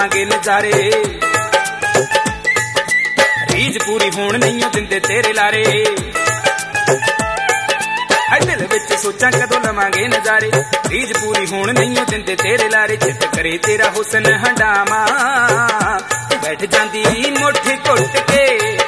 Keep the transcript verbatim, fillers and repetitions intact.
लवांगे नजारे। रीझ पूरी होण नहीं दिंदे तेरे लारे, दिल विच सोचा कदों लवांगे नजारे। रीझ पूरी होण नहीं दिंदे तेरे लारे, चित करे तेरा हुस्न हंडामा, बैठ जांदी मुठ घुट के